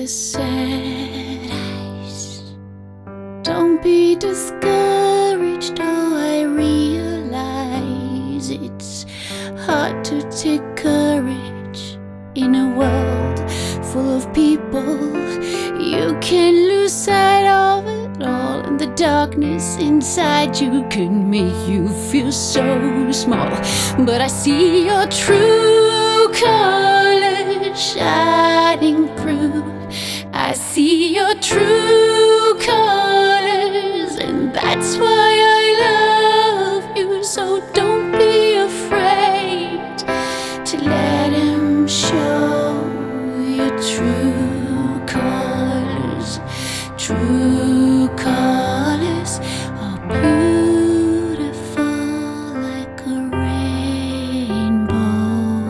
sad eyes. Don't be discouraged, oh, I realize it's hard to take courage in a world full of people. You can lose sight of it all, and the darkness inside you can make you feel so small. But I see your true colors shining through. I see your true colors, and that's why I love you. So don't be afraid to let him show your true colors. True colors are beautiful like a rainbow.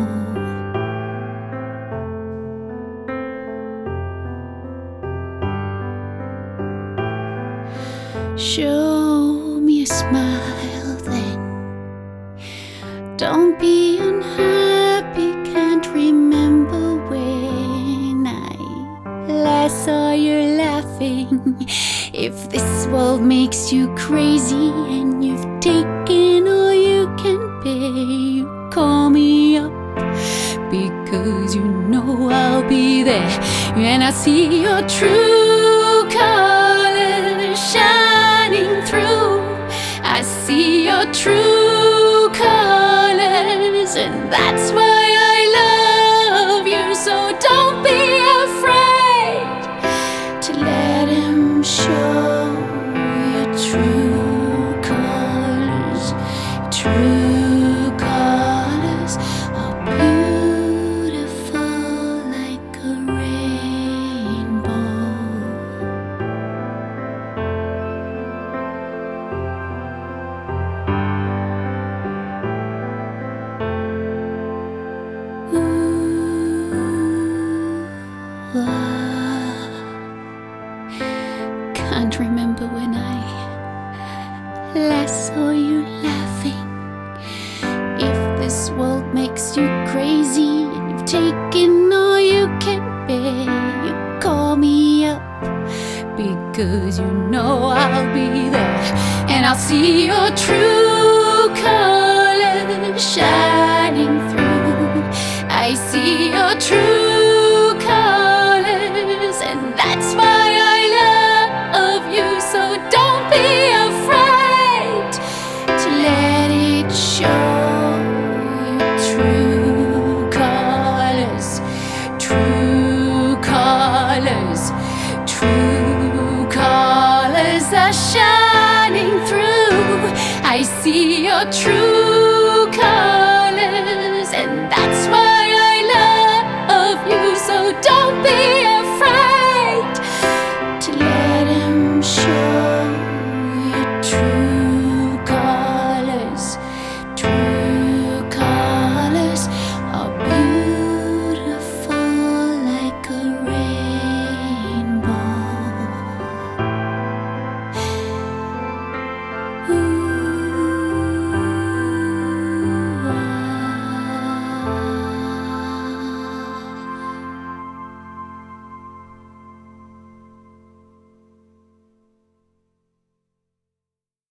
Show me a smile then. Don't be unhappy, can't remember when I last saw you laughing. If this world makes you crazy and you've taken all you can bear, you call me up, because you know I'll be there. And I see your true colors shining through. I see your true colors, and that's why I love you. So don't be afraid to let him show your true colors. True colors are beautiful like a rainbow. Can't remember when I last saw you laughing. If this world makes you crazy and you've taken all you can bear, you call me up, because you know I'll be there. And I'll see your true colors shining through. I see your true colors, and that's why I love you. So don't be afraid to let it show your true colors. True colors. True colors are shining through. I see your true colors.